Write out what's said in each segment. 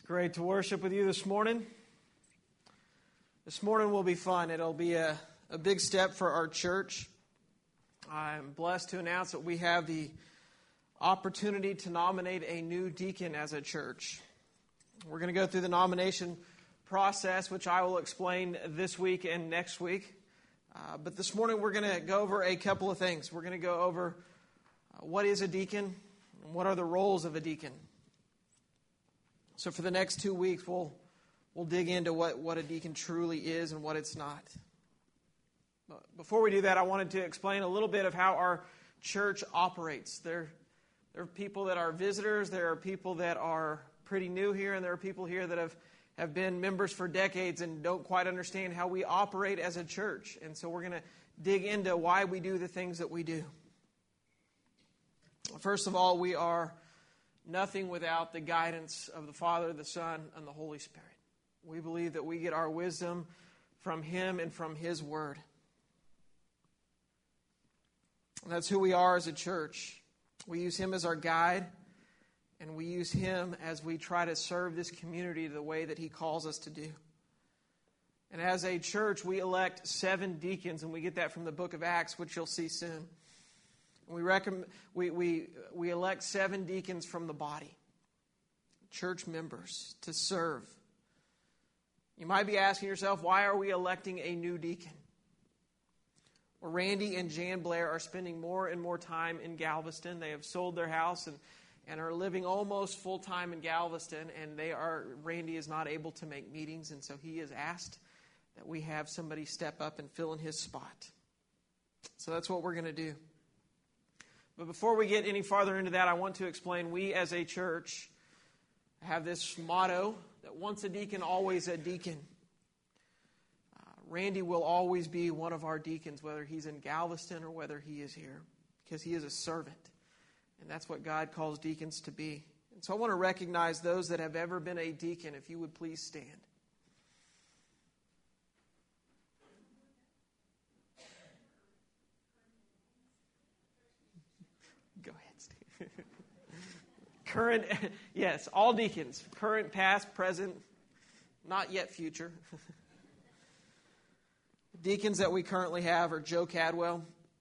Great to worship with you this morning. This morning will be fun. It'll be a big step for our church. I'm blessed to announce that we have the opportunity to nominate a new deacon as a church. We're going to go through the nomination process, which I will explain this week and next week. But this morning we're going to go over a couple of things. We're going to go over what is a deacon and what are the roles of a deacon. So for the next 2 weeks, we'll dig into what a deacon truly is and what it's not. But before we do that, I wanted to explain a little bit of how our church operates. There are people that are visitors, there are people that are pretty new here, and there are people here that have been members for decades and don't quite understand how we operate as a church. And so we're going to dig into why we do the things that we do. First of all, we are nothing without the guidance of the Father, the Son, and the Holy Spirit. We believe that we get our wisdom from Him and from His Word. And that's who we are as a church. We use Him as our guide, and we use Him as we try to serve this community the way that He calls us to do. And as a church, we elect 7 deacons, and we get that from the book of Acts, which you'll see soon. We elect 7 deacons from the body, church members, to serve. You might be asking yourself, why are we electing a new deacon? Well, Randy and Jan Blair are spending more and more time in Galveston. They have sold their house and are living almost full-time in Galveston, and Randy is not able to make meetings, and so he has asked that we have somebody step up and fill in his spot. So that's what we're going to do. But before we get any farther into that, I want to explain we as a church have this motto that once a deacon, always a deacon. Randy will always be one of our deacons, whether he's in Galveston or whether he is here, because he is a servant. And that's what God calls deacons to be. And so I want to recognize those that have ever been a deacon, if you would please stand. Current, yes, all deacons. Current, past, present, not yet future. Deacons that we currently have are Joe Cadwell,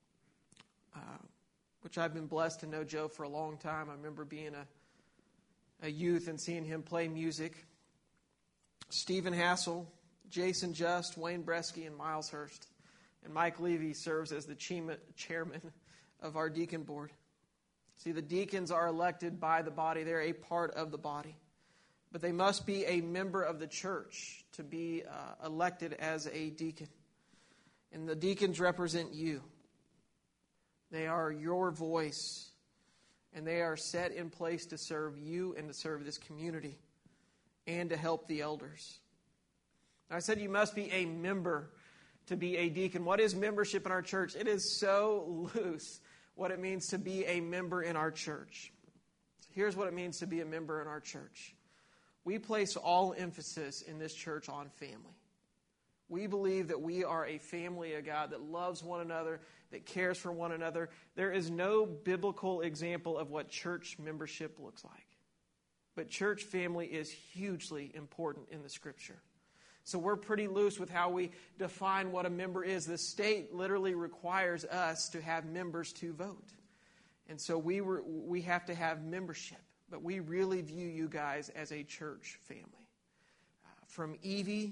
which I've been blessed to know Joe for a long time. I remember being a youth and seeing him play music. Stephen Hassel, Jason Just, Wayne Bresky, and Miles Hurst. And Mike Levy serves as the chairman of our deacon board. See, the deacons are elected by the body. They're a part of the body. But they must be a member of the church to be elected as a deacon. And the deacons represent you. They are your voice. And they are set in place to serve you and to serve this community and to help the elders. Now, I said you must be a member to be a deacon. What is membership in our church? It is so loose. What it means to be a member in our church. So here's what it means to be a member in our church. We place all emphasis in this church on family. We believe that we are a family of God that loves one another, that cares for one another. There is no biblical example of what church membership looks like. But church family is hugely important in the Scripture. So we're pretty loose with how we define what a member is. The state literally requires us to have members to vote. And so we have to have membership. But we really view you guys as a church family. From Evie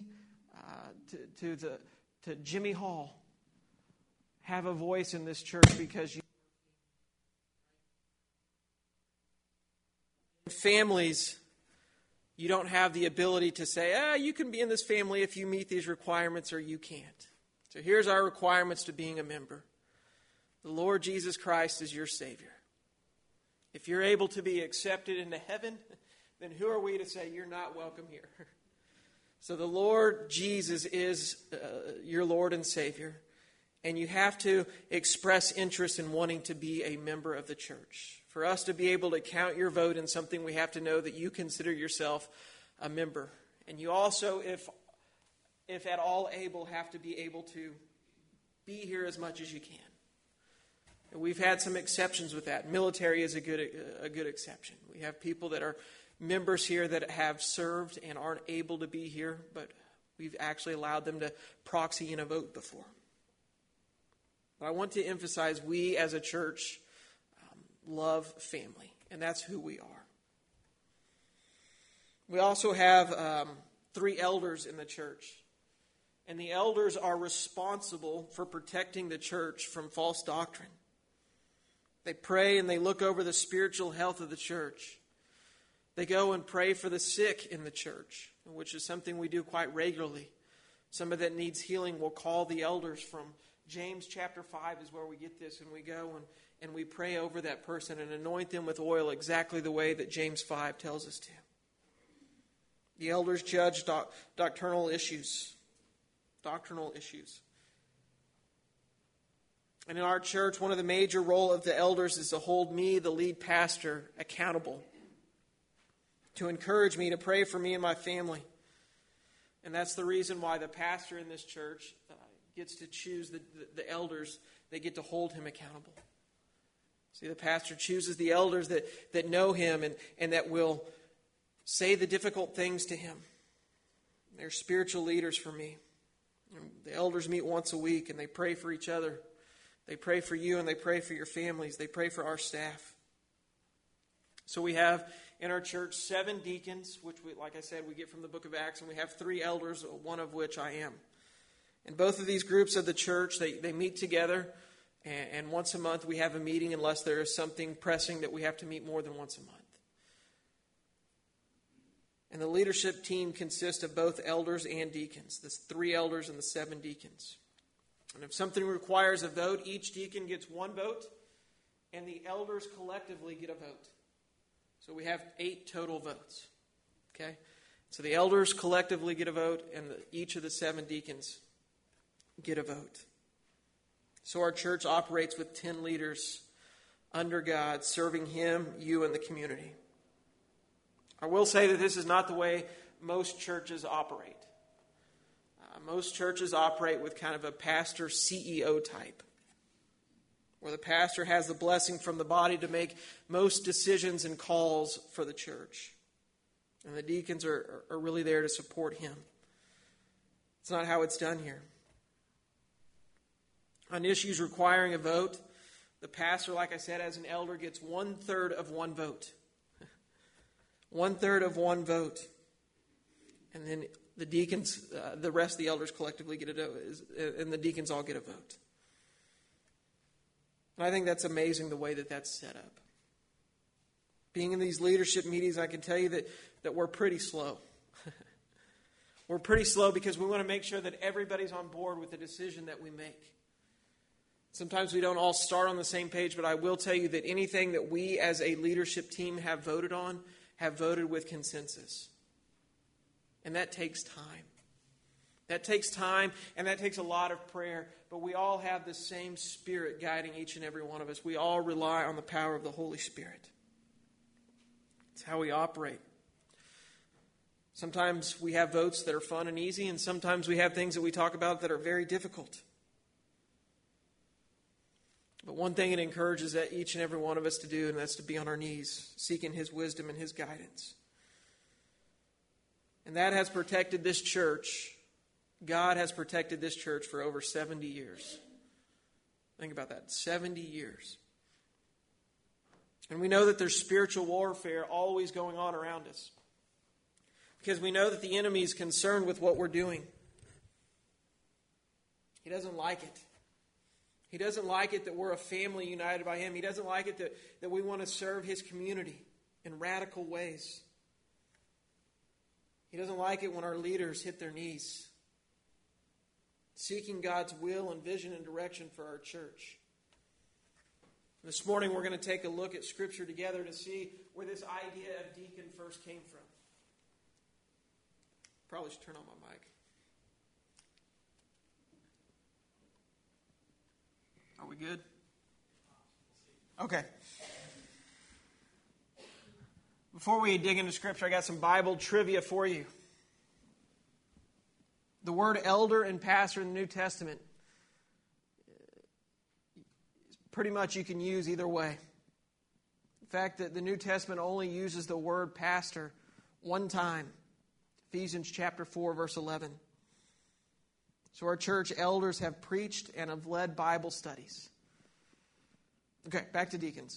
to Jimmy Hall, have a voice in this church because families. You don't have the ability to say, you can be in this family if you meet these requirements, or you can't. So here's our requirements to being a member. The Lord Jesus Christ is your Savior. If you're able to be accepted into heaven, then who are we to say you're not welcome here? So the Lord Jesus is your Lord and Savior. And you have to express interest in wanting to be a member of the church. For us to be able to count your vote in something, we have to know that you consider yourself a member. And you also, if at all able, have to be able to be here as much as you can. And we've had some exceptions with that. Military is a good exception. We have people that are members here that have served and aren't able to be here, but we've actually allowed them to proxy in a vote before. But I want to emphasize we as a church love family, and that's who we are. We also have 3 elders in the church. And the elders are responsible for protecting the church from false doctrine. They pray and they look over the spiritual health of the church. They go and pray for the sick in the church, which is something we do quite regularly. Somebody that needs healing will call the elders. From James chapter 5 is where we get this, and we go and we pray over that person and anoint them with oil exactly the way that James 5 tells us to. The elders judge doctrinal issues. And in our church, one of the major roles of the elders is to hold me, the lead pastor, accountable. To encourage me, to pray for me and my family. And that's the reason why the pastor in this church gets to choose the elders. They get to hold him accountable. See, the pastor chooses the elders that know him and that will say the difficult things to him. They're spiritual leaders for me. And the elders meet once a week and they pray for each other. They pray for you and they pray for your families. They pray for our staff. So we have in our church 7 deacons, which, like I said, we get from the book of Acts, and we have 3 elders, one of which I am. And both of these groups of the church, they meet together, and once a month we have a meeting unless there is something pressing that we have to meet more than once a month. And the leadership team consists of both elders and deacons. There's 3 elders and the 7 deacons. And if something requires a vote, each deacon gets 1 vote, and the elders collectively get a vote. So we have 8 total votes. Okay? So the elders collectively get a vote, and each of the 7 deacons get a vote. So our church operates with 10 leaders under God, serving Him, you, and the community. I will say that this is not the way most churches operate. Most churches operate with kind of a pastor CEO type, where the pastor has the blessing from the body to make most decisions and calls for the church. And the deacons are really there to support him. It's not how it's done here. On issues requiring a vote, the pastor, like I said, as an elder, gets 1/3 of 1 vote. 1/3 of 1 vote. And then the deacons, the rest of the elders collectively get a vote, and the deacons all get a vote. And I think that's amazing the way that that's set up. Being in these leadership meetings, I can tell you that we're pretty slow. We're pretty slow because we want to make sure that everybody's on board with the decision that we make. Sometimes we don't all start on the same page, but I will tell you that anything that we as a leadership team have voted on, have voted with consensus. And that takes time. That takes time, and that takes a lot of prayer. But we all have the same Spirit guiding each and every one of us. We all rely on the power of the Holy Spirit. It's how we operate. Sometimes we have votes that are fun and easy, and sometimes we have things that we talk about that are very difficult. But one thing it encourages that each and every one of us to do, and that's to be on our knees, seeking His wisdom and His guidance. And that has protected this church. God has protected this church for over 70 years. Think about that, 70 years. And we know that there's spiritual warfare always going on around us. Because we know that the enemy is concerned with what we're doing. He doesn't like it. He doesn't like it that we're a family united by Him. He doesn't like it that we want to serve His community in radical ways. He doesn't like it when our leaders hit their knees, seeking God's will and vision and direction for our church. This morning we're going to take a look at Scripture together to see where this idea of deacon first came from. Probably should turn on my mic. Are we good? Okay. Before we dig into Scripture, I got some Bible trivia for you. The word elder and pastor in the New Testament pretty much you can use either way. In fact, the New Testament only uses the word pastor one time. Ephesians chapter 4, verse 11. So our church elders have preached and have led Bible studies. Okay, back to deacons.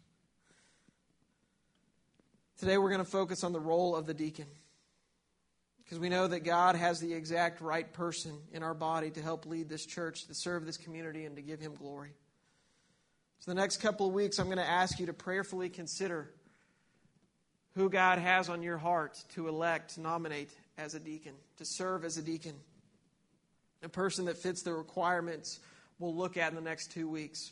Today we're going to focus on the role of the deacon, because we know that God has the exact right person in our body to help lead this church, to serve this community, and to give Him glory. So the next couple of weeks, I'm going to ask you to prayerfully consider who God has on your heart to elect, to nominate as a deacon, to serve as a deacon. A person that fits the requirements we'll look at in the next 2 weeks.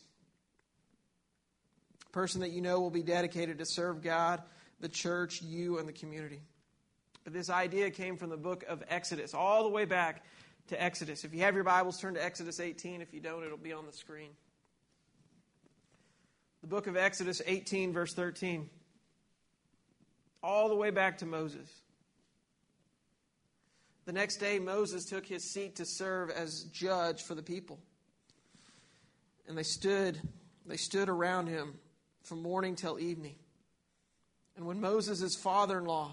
A person that you know will be dedicated to serve God, the church, you, and the community. But this idea came from the book of Exodus, all the way back to Exodus. If you have your Bibles, turn to Exodus 18. If you don't, it'll be on the screen. The book of Exodus 18, verse 13. All the way back to Moses. The next day, Moses took his seat to serve as judge for the people. And they stood around him from morning till evening. And when his father-in-law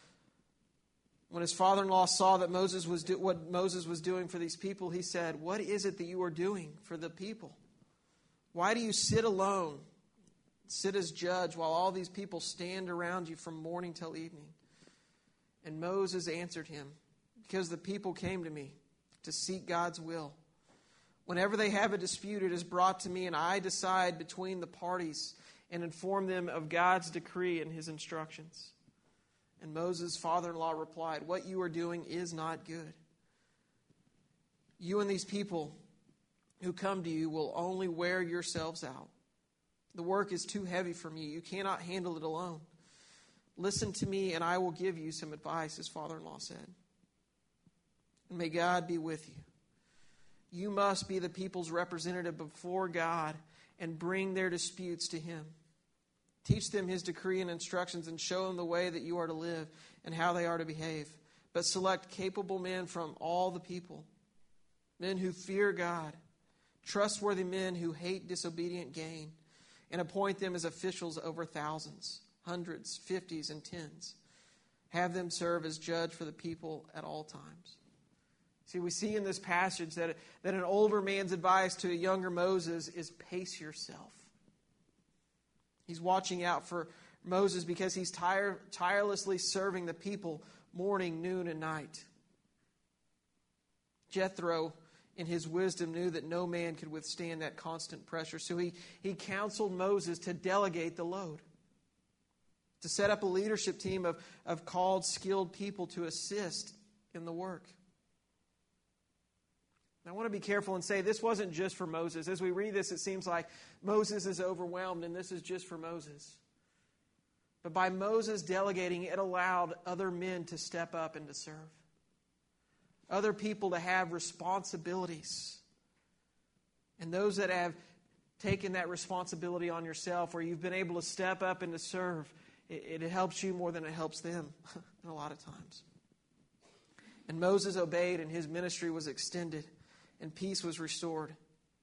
saw that what Moses was doing for these people, he said, "What is it that you are doing for the people? Why do you sit alone, sit as judge, while all these people stand around you from morning till evening?" And Moses answered him, "Because the people came to me to seek God's will. Whenever they have a dispute, it is brought to me, and I decide between the parties and inform them of God's decree and His instructions." And Moses' father-in-law replied, "What you are doing is not good. You and these people who come to you will only wear yourselves out. The work is too heavy for me. You cannot handle it alone. Listen to me, and I will give you some advice," his father-in-law said. "And may God be with you. You must be the people's representative before God and bring their disputes to Him. Teach them His decree and instructions and show them the way that you are to live and how they are to behave. But select capable men from all the people, men who fear God, trustworthy men who hate disobedient gain, and appoint them as officials over thousands, hundreds, fifties, and tens. Have them serve as judge for the people at all times." See, we see in this passage that an older man's advice to a younger Moses is pace yourself. He's watching out for Moses because he's tirelessly serving the people morning, noon, and night. Jethro, in his wisdom, knew that no man could withstand that constant pressure. So he counseled Moses to delegate the load, to set up a leadership team of called, skilled people to assist in the work. I want to be careful and say this wasn't just for Moses. As we read this, it seems like Moses is overwhelmed and this is just for Moses. But by Moses delegating, it allowed other men to step up and to serve. Other people to have responsibilities. And those that have taken that responsibility on yourself, where you've been able to step up and to serve, it helps you more than it helps them a lot of times. And Moses obeyed, and his ministry was extended, and peace was restored.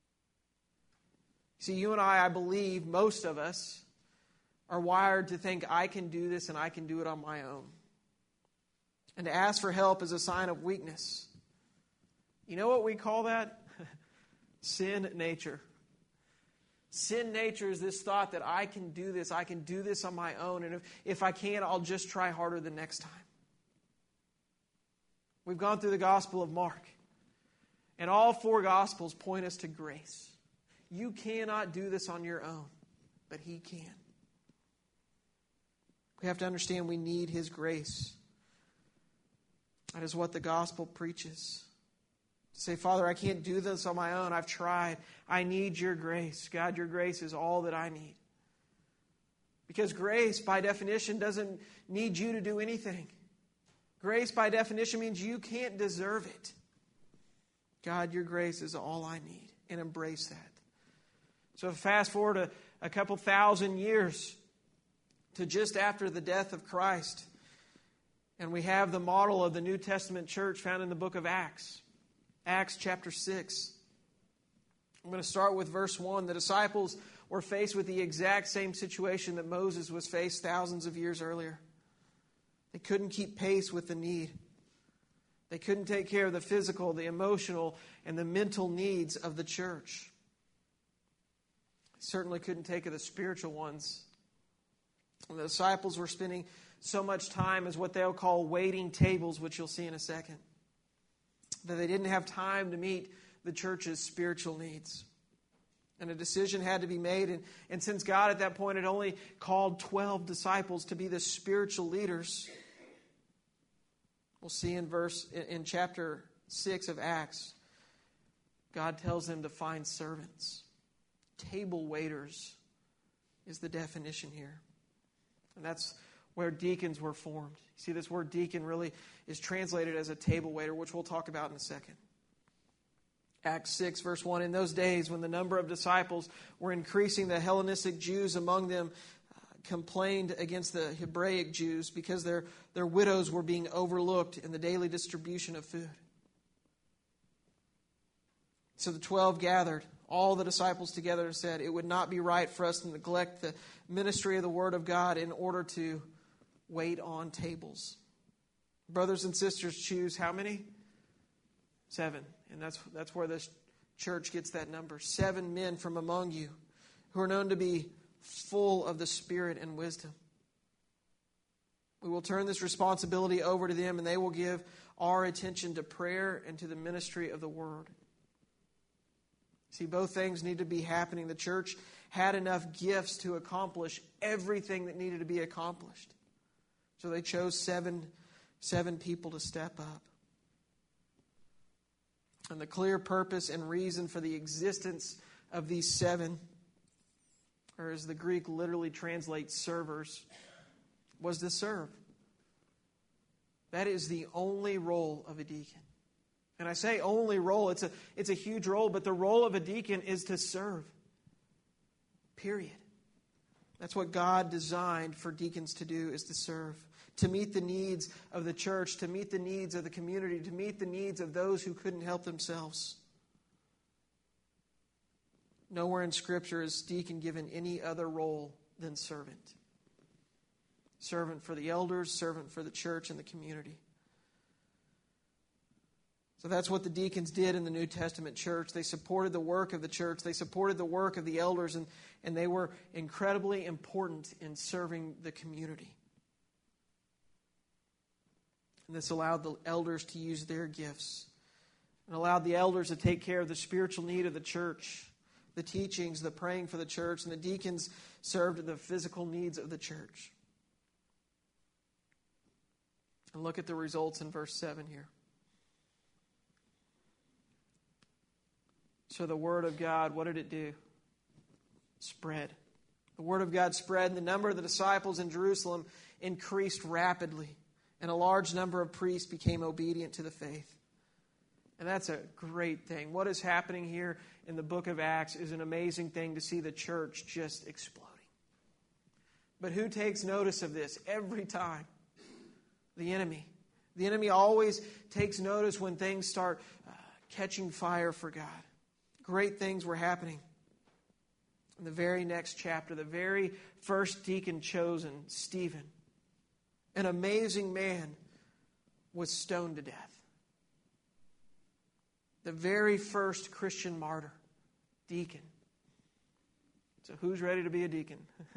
See, you and I believe, most of us, are wired to think, I can do this and I can do it on my own. And to ask for help is a sign of weakness. You know what we call that? Sin nature. Sin nature is this thought that I can do this on my own, and if I can, I'll just try harder the next time. We've gone through the Gospel of Mark, and all four Gospels point us to grace. You cannot do this on your own, but He can. We have to understand we need His grace. That is what the Gospel preaches. To say, Father, I can't do this on my own. I've tried. I need your grace. God, your grace is all that I need. Because grace, by definition, doesn't need you to do anything. Grace, by definition, means you can't deserve it. God, your grace is all I need. And embrace that. So fast forward a couple thousand years to just after the death of Christ. And we have the model of the New Testament church found in the book of Acts. Acts chapter 6. I'm going to start with verse 1. The disciples were faced with the exact same situation that Moses was faced thousands of years earlier. They couldn't keep pace with the need. They couldn't take care of the physical, the emotional, and the mental needs of the church. They certainly couldn't take care of the spiritual ones. And the disciples were spending so much time as what they'll call waiting tables, which you'll see in a second, that they didn't have time to meet the church's spiritual needs. And a decision had to be made. And since God at that point had only called 12 disciples to be the spiritual leaders, we'll see in chapter 6 of Acts, God tells them to find servants. Table waiters is the definition here. And that's where deacons were formed. You see, this word deacon really is translated as a table waiter, which we'll talk about in a second. Acts 6, verse 1, in those days when the number of disciples were increasing, the Hellenistic Jews among them complained against the Hebraic Jews because their widows were being overlooked in the daily distribution of food. So the 12 gathered, all the disciples together, and said, it would not be right for us to neglect the ministry of the Word of God in order to wait on tables. Brothers and sisters, choose how many? 7. And that's where this church gets that number. 7 men from among you who are known to be full of the Spirit and wisdom. We will turn this responsibility over to them, and they will give our attention to prayer and to the ministry of the Word. See, both things need to be happening. The church had enough gifts to accomplish everything that needed to be accomplished. So they chose seven people to step up. And the clear purpose and reason for the existence of these 7, or as the Greek literally translates servers, was to serve. That is the only role of a deacon. And I say only role, it's a huge role, but the role of a deacon is to serve. Period. That's what God designed for deacons to do, is to serve. To meet the needs of the church, to meet the needs of the community, to meet the needs of those who couldn't help themselves. Nowhere in Scripture is deacon given any other role than servant. Servant for the elders, servant for the church and the community. So that's what the deacons did in the New Testament church. They supported the work of the church. They supported the work of the elders, and they were incredibly important in serving the community. And this allowed the elders to use their gifts and allowed the elders to take care of the spiritual need of the church, the teachings, the praying for the church, and the deacons served the physical needs of the church. And look at the results in verse 7 here. So the Word of God, what did it do? Spread. The Word of God spread, and the number of the disciples in Jerusalem increased rapidly. And a large number of priests became obedient to the faith. And that's a great thing. What is happening here in the book of Acts is an amazing thing to see the church just exploding. But who takes notice of this every time? The enemy. The enemy always takes notice when things start catching fire for God. Great things were happening. In the very next chapter, the very first deacon chosen, Stephen, an amazing man, was stoned to death. The very first Christian martyr, deacon. So who's ready to be a deacon?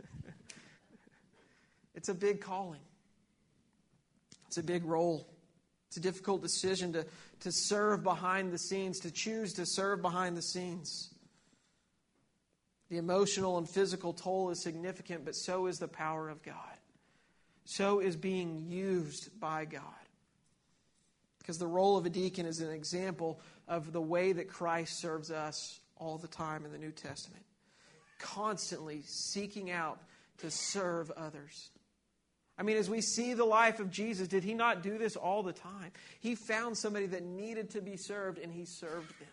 It's a big calling. It's a big role. It's a difficult decision to serve behind the scenes, to choose to serve behind the scenes. The emotional and physical toll is significant, but so is the power of God. So is being used by God. Because the role of a deacon is an example of the way that Christ serves us all the time in the New Testament. Constantly seeking out to serve others. I mean, as we see the life of Jesus, did He not do this all the time? He found somebody that needed to be served, and He served them.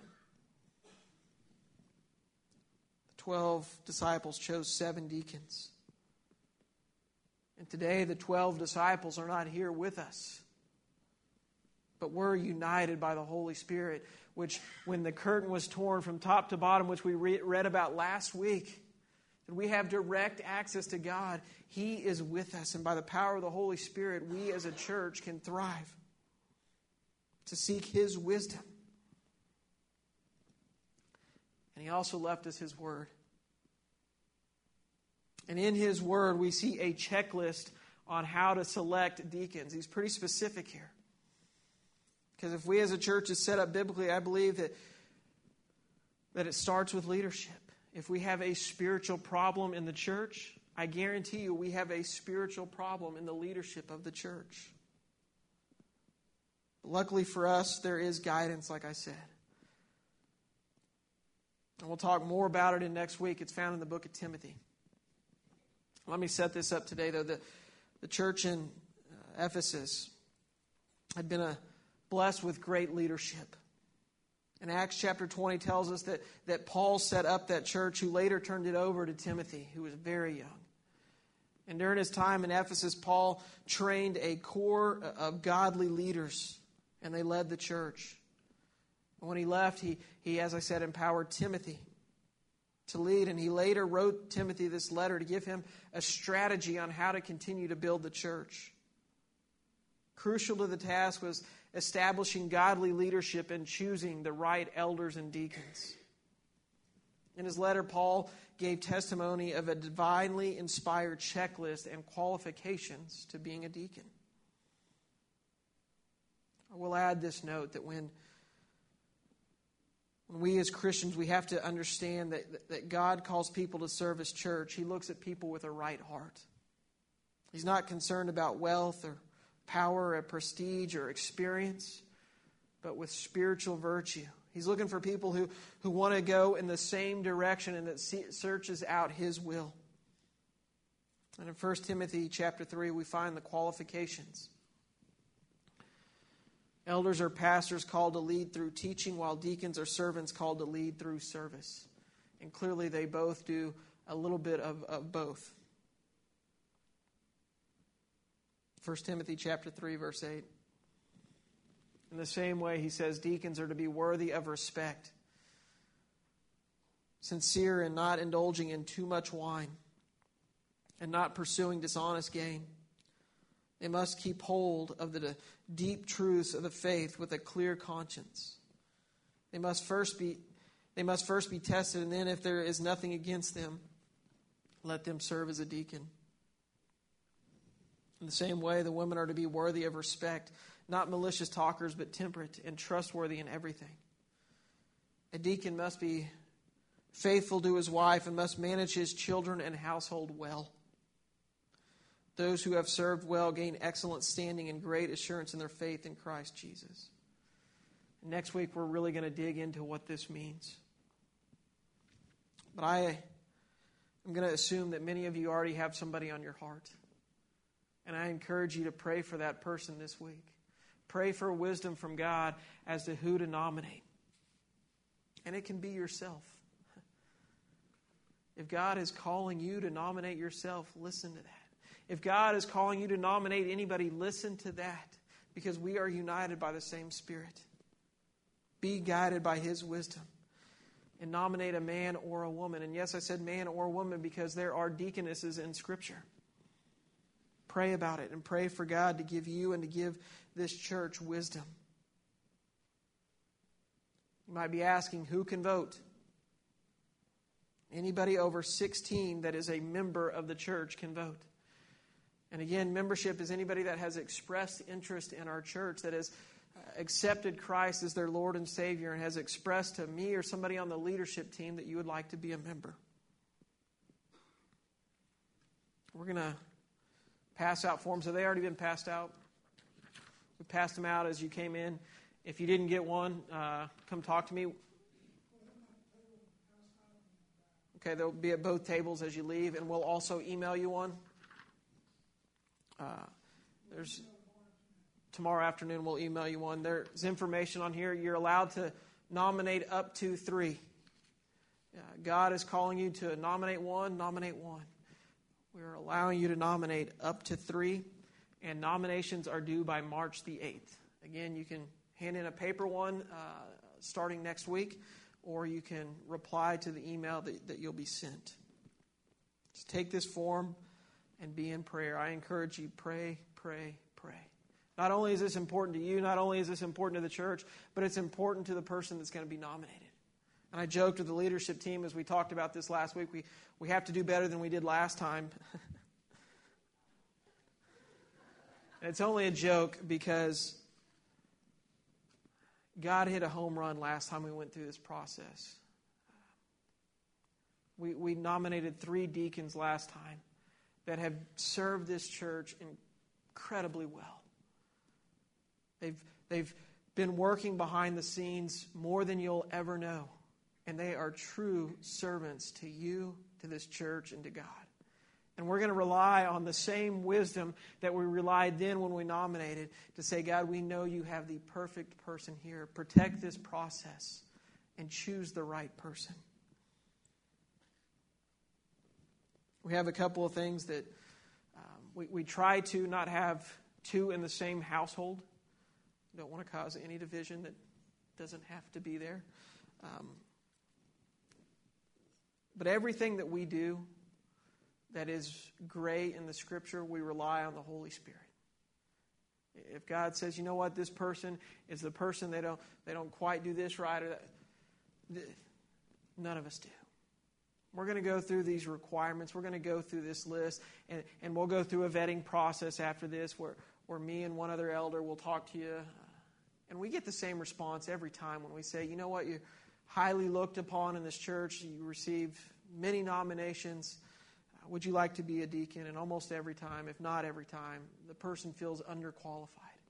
The 12 disciples chose 7 deacons. And today, the 12 disciples are not here with us. but we're united by the Holy Spirit, which when the curtain was torn from top to bottom, which we read about last week, that we have direct access to God. He is with us, and by the power of the Holy Spirit, we as a church can thrive to seek His wisdom. And He also left us His Word. And in His Word, we see a checklist on how to select deacons. He's pretty specific here. Because if we as a church is set up biblically, I believe that it starts with leadership. If we have a spiritual problem in the church, I guarantee you we have a spiritual problem in the leadership of the church. Luckily for us, there is guidance, like I said. And we'll talk more about it in next week. It's found in the book of Timothy. Let me set this up today, though. The church in Ephesus had been blessed with great leadership. And Acts chapter 20 tells us that Paul set up that church, who later turned it over to Timothy, who was very young. And during his time in Ephesus, Paul trained a core of godly leaders, and they led the church. And when he left, he, as I said, empowered Timothy to lead. And he later wrote Timothy this letter to give him a strategy on how to continue to build the church. Crucial to the task was establishing godly leadership and choosing the right elders and deacons. In his letter, Paul gave testimony of a divinely inspired checklist and qualifications to being a deacon. I will add this note that when we as Christians, we have to understand that God calls people to serve His church. He looks at people with a right heart. He's not concerned about wealth or power or prestige or experience, but with spiritual virtue. He's looking for people who want to go in the same direction and that searches out His will. And in 1 Timothy chapter 3, we find the qualifications. Elders are pastors called to lead through teaching, while deacons are servants called to lead through service. And clearly they both do a little bit of both. 1 Timothy chapter 3, verse 8. In the same way, he says, deacons are to be worthy of respect, sincere and not indulging in too much wine, and not pursuing dishonest gain. They must keep hold of the deep truths of the faith with a clear conscience. They must first be tested, and then if there is nothing against them, let them serve as a deacon. In the same way, the women are to be worthy of respect, not malicious talkers, but temperate and trustworthy in everything. A deacon must be faithful to his wife and must manage his children and household well. Those who have served well gain excellent standing and great assurance in their faith in Christ Jesus. Next week, we're really going to dig into what this means. But I'm going to assume that many of you already have somebody on your heart. And I encourage you to pray for that person this week. Pray for wisdom from God as to who to nominate. And it can be yourself. If God is calling you to nominate yourself, listen to that. If God is calling you to nominate anybody, listen to that. Because we are united by the same Spirit. Be guided by His wisdom. And nominate a man or a woman. And yes, I said man or woman because there are deaconesses in Scripture. Pray about it and pray for God to give you and to give this church wisdom. You might be asking, who can vote? Anybody over 16 that is a member of the church can vote. And again, membership is anybody that has expressed interest in our church, that has accepted Christ as their Lord and Savior and has expressed to me or somebody on the leadership team that you would like to be a member. We're going to pass out forms. Have they already been passed out? We passed them out as you came in. If you didn't get one, come talk to me. Okay, they'll be at both tables as you leave, and we'll also email you one. There's tomorrow afternoon we'll email you one. There's information on here. You're allowed to nominate up to 3. God is calling you to nominate one. We're allowing you to nominate up to 3, and nominations are due by March the 8th. Again, you can hand in a paper one starting next week, or you can reply to the email that you'll be sent. Just take this form and be in prayer. I encourage you, pray, pray, pray. Not only is this important to you, not only is this important to the church, but it's important to the person that's going to be nominated. And I joked with the leadership team as we talked about this last week, we have to do better than we did last time. And it's only a joke because God hit a home run last time we went through this process. We nominated 3 deacons last time that have served this church incredibly well. They've been working behind the scenes more than you'll ever know. And they are true servants to you, to this church, and to God. And we're going to rely on the same wisdom that we relied then when we nominated to say, God, we know you have the perfect person here. Protect this process and choose the right person. We have a couple of things that we try to not have 2 in the same household. Don't want to cause any division that doesn't have to be there. But everything that we do that is gray in the Scripture, we rely on the Holy Spirit. If God says, you know what, this person is the person, they don't quite do this right, or that, none of us do. We're going to go through these requirements. We're going to go through this list, and we'll go through a vetting process after this where me and one other elder will talk to you. And we get the same response every time when we say, you know what, you're highly looked upon in this church. You receive many nominations. Would you like to be a deacon? And almost every time, if not every time, the person feels underqualified.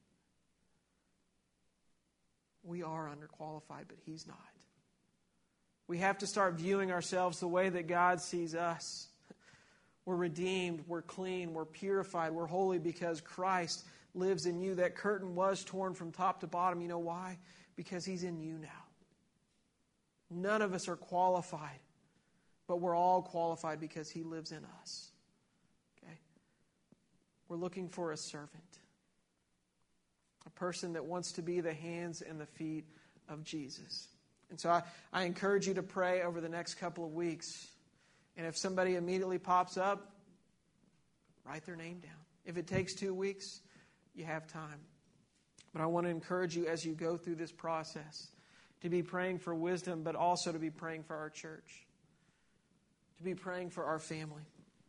We are underqualified, but he's not. We have to start viewing ourselves the way that God sees us. We're redeemed, we're clean, we're purified, we're holy because Christ lives in you. That curtain was torn from top to bottom. You know why? Because he's in you now. None of us are qualified, but we're all qualified because he lives in us. Okay? We're looking for a servant, a person that wants to be the hands and the feet of Jesus. And so I encourage you to pray over the next couple of weeks. And if somebody immediately pops up, write their name down. If it takes 2 weeks, you have time. But I want to encourage you as you go through this process to be praying for wisdom, but also to be praying for our church, to be praying for our family.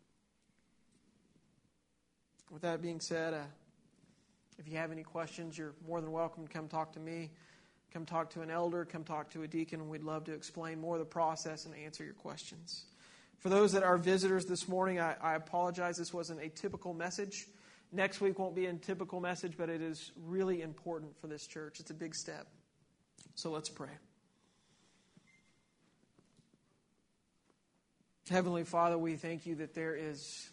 With that being said, if you have any questions, you're more than welcome to come talk to me. Come talk to an elder, come talk to a deacon, and we'd love to explain more of the process and answer your questions. For those that are visitors this morning, I apologize. This wasn't a typical message. Next week won't be a typical message, but it is really important for this church. It's a big step. So let's pray. Heavenly Father, we thank you that there is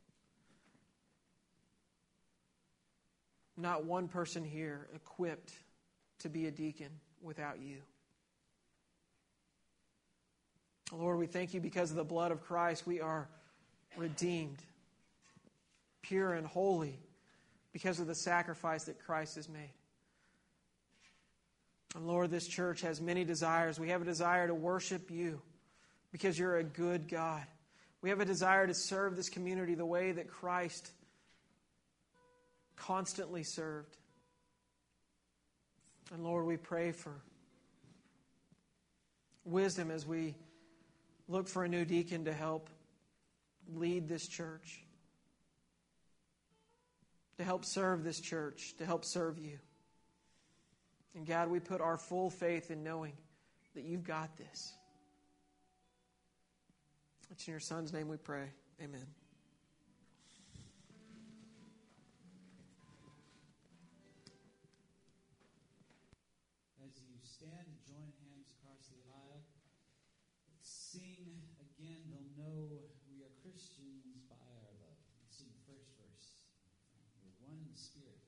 not one person here equipped to be a deacon without you. Lord, we thank you because of the blood of Christ, we are redeemed, pure and holy, because of the sacrifice that Christ has made. And Lord, this church has many desires. We have a desire to worship you because you're a good God. We have a desire to serve this community the way that Christ constantly served. And Lord, we pray for wisdom as we look for a new deacon to help lead this church, to help serve this church, to help serve you. And God, we put our full faith in knowing that you've got this. It's in your Son's name we pray. Amen. As you stand and join hands across the aisle, let's sing again. They'll know we are Christians by our love. Let's sing the first verse. We're one in the Spirit.